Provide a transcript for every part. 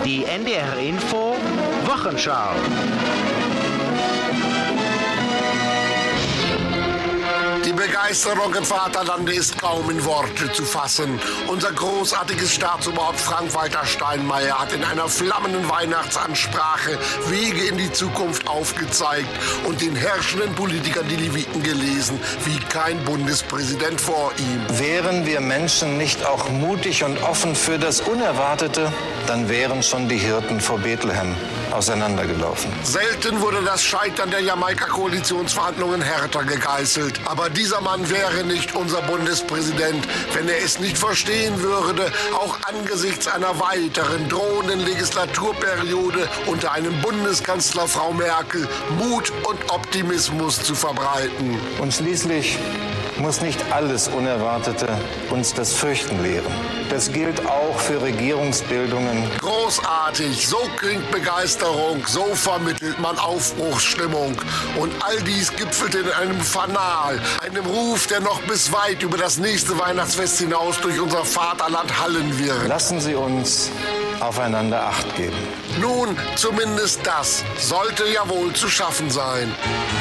Die NDR Info Wochenschau. Die Begeisterung im Vaterlande ist kaum in Worte zu fassen. Unser großartiges Staatsoberhaupt Frank-Walter Steinmeier hat in einer flammenden Weihnachtsansprache Wege in die Zukunft aufgezeigt und den herrschenden Politikern die Leviten gelesen, wie kein Bundespräsident vor ihm. Wären wir Menschen nicht auch mutig und offen für das Unerwartete, dann wären schon die Hirten vor Bethlehem auseinandergelaufen. Selten wurde das Scheitern der Jamaika-Koalitionsverhandlungen härter gegeißelt. Aber dieser Mann wäre nicht unser Bundespräsident, wenn er es nicht verstehen würde, auch angesichts einer weiteren drohenden Legislaturperiode unter einem Bundeskanzler Frau Merkel Mut und Optimismus zu verbreiten. Und schließlich muss nicht alles Unerwartete uns das Fürchten lehren. Das gilt auch für Regierungsbildungen. Großartig, so klingt Begeisterung, so vermittelt man Aufbruchsstimmung. Und all dies gipfelt in einem Fanal, einem Ruf, der noch bis weit über das nächste Weihnachtsfest hinaus durch unser Vaterland hallen wird. Lassen Sie uns aufeinander Acht geben. Nun, zumindest das sollte ja wohl zu schaffen sein.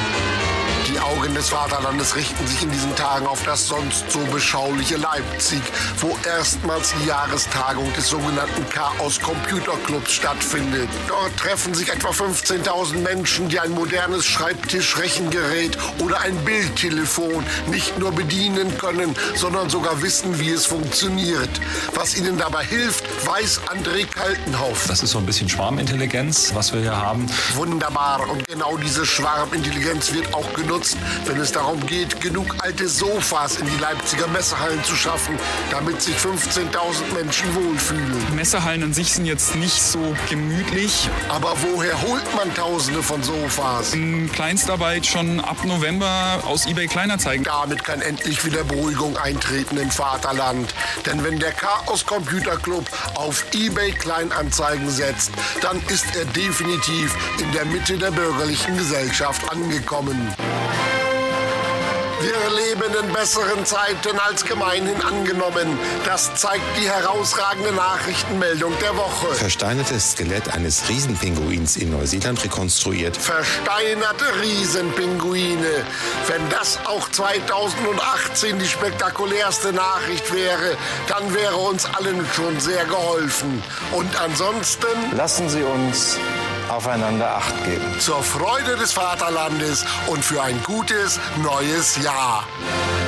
Die Augen des Vaterlandes richten sich in diesen Tagen auf das sonst so beschauliche Leipzig, wo erstmals die Jahrestagung des sogenannten Chaos Computer Clubs stattfindet. Dort treffen sich etwa 15.000 Menschen, die ein modernes Schreibtischrechengerät oder ein Bildtelefon nicht nur bedienen können, sondern sogar wissen, wie es funktioniert. Was ihnen dabei hilft, weiß André Kaltenhoff. Das ist so ein bisschen Schwarmintelligenz, was wir hier haben. Wunderbar. Und genau diese Schwarmintelligenz wird auch genutzt, wenn es darum geht, genug alte Sofas in die Leipziger Messehallen zu schaffen, damit sich 15.000 Menschen wohlfühlen. Messehallen an sich sind jetzt nicht so gemütlich. Aber woher holt man Tausende von Sofas? In Kleinstarbeit schon ab November aus eBay Kleinanzeigen. Damit kann endlich wieder Beruhigung eintreten im Vaterland. Denn wenn der Chaos Computer Club auf eBay Kleinanzeigen setzt, dann ist er definitiv in der Mitte der bürgerlichen Gesellschaft angekommen. Wir leben in besseren Zeiten als gemeinhin angenommen. Das zeigt die herausragende Nachrichtenmeldung der Woche. Versteinertes Skelett eines Riesenpinguins in Neuseeland rekonstruiert. Versteinerte Riesenpinguine. Wenn das auch 2018 die spektakulärste Nachricht wäre, dann wäre uns allen schon sehr geholfen. Und ansonsten lassen Sie uns aufeinander Acht geben. Zur Freude des Vaterlandes und für ein gutes neues Jahr.